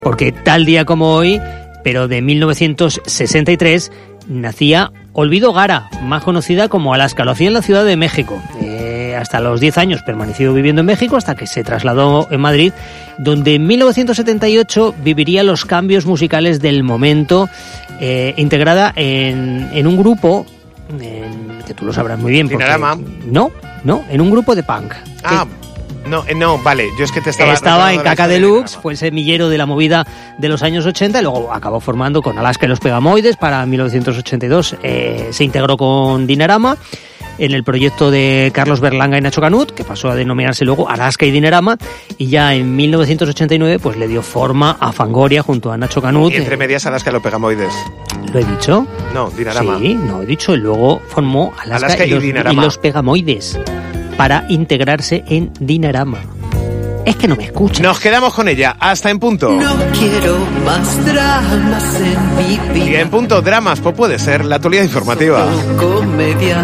Porque tal día como hoy, pero de 1963, nacía Olvido Gara, más conocida como Alaska. Lo hacía en la Ciudad de México. Hasta los 10 años permaneció viviendo en México hasta que se trasladó en Madrid, donde en 1978 viviría los cambios musicales del momento, integrada en un grupo, que tú lo sabrás muy bien. Dinarama. No, en un grupo de punk. No, vale, yo es que te estaba en Caca Deluxe, fue el semillero de la movida de los años 80 y luego acabó formando con Alaska y los Pegamoides. Para 1982 se integró con Dinarama en el proyecto de Carlos Berlanga y Nacho Canut, que pasó a denominarse luego Alaska y Dinarama, y ya en 1989 pues le dio forma a Fangoria junto a Nacho Canut. Y entre medias Alaska y los Pegamoides. ¿Lo he dicho? No, Dinarama. Sí, no he dicho, y luego formó Alaska y los Pegamoides para integrarse en Dinarama. Es que no me escuchas. Nos quedamos con ella, hasta en punto. No quiero más dramas en mi vida. Y en punto dramas, pues puede ser la actualidad informativa. Solo comedias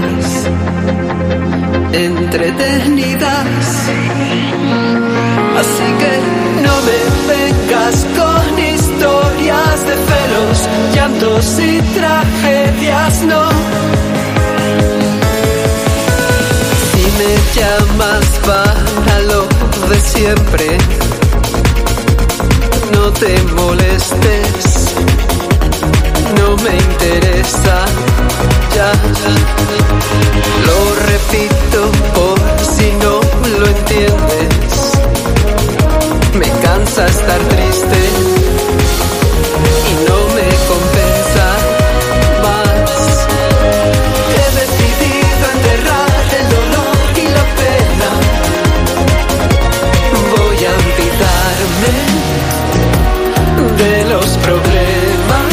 entretenidas. Así que no me vengas con historias de celos, llantos y tragedias, no. Me llamas para lo de siempre, no te molestes, no me interesa, ya lo repito por si no lo entiendes, me cansa estar triste y no me compensa más, he decidido enterrar el dolor. Voy a olvidarme de los problemas.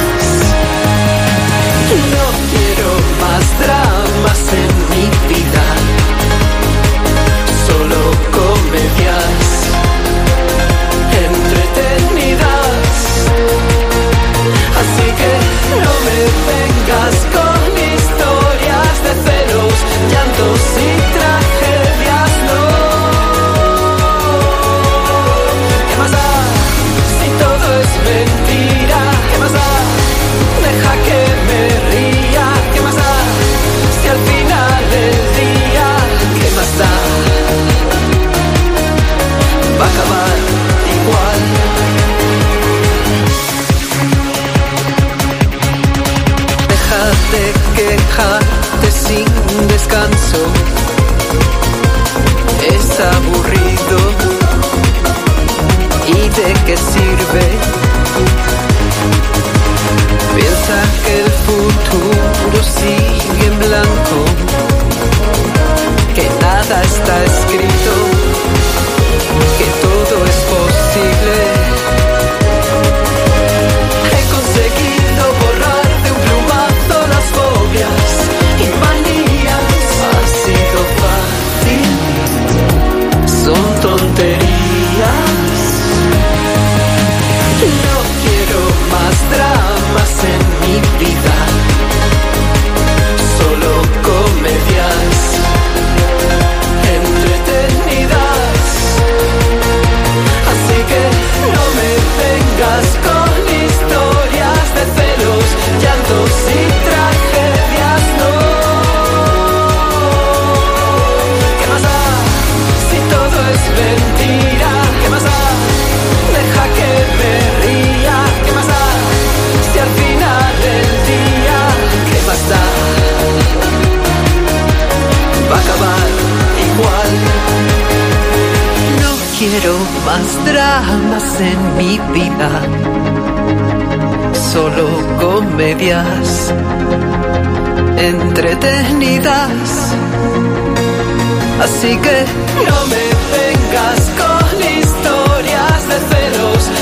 No quiero más dramas en mi vida, solo comedias entretenidas. Así que no me vengas con historias de celos, llantos y tragedias, no. ¿Qué más da si todo es mentira? ¿Qué más da? Deja que me ría. ¿Qué más da si al final del día? ¿Qué más da? Va a acabar igual. Deja de quejarte sin descanso, es aburrido. ¿Y de qué sirve? Piensa que el futuro sigue en blanco, que nada está escrito, que todo es posible. He conseguido borrar de un plumazo las fobias y manías. Ha sido fácil, son tonterías. No quiero más dramas en mi vida, solo comedias entretenidas. Así que no me vengas con historias de celos, llantos y tragedias, no. ¿Qué más da si todo es mentira? ¿Qué más da? Deja que me ría. ¿Qué más da si al final del día? ¿Qué más da? Va a acabar igual. No quiero más dramas en mi vida, solo comedias entretenidas. Así que no me vengas con historias de celos,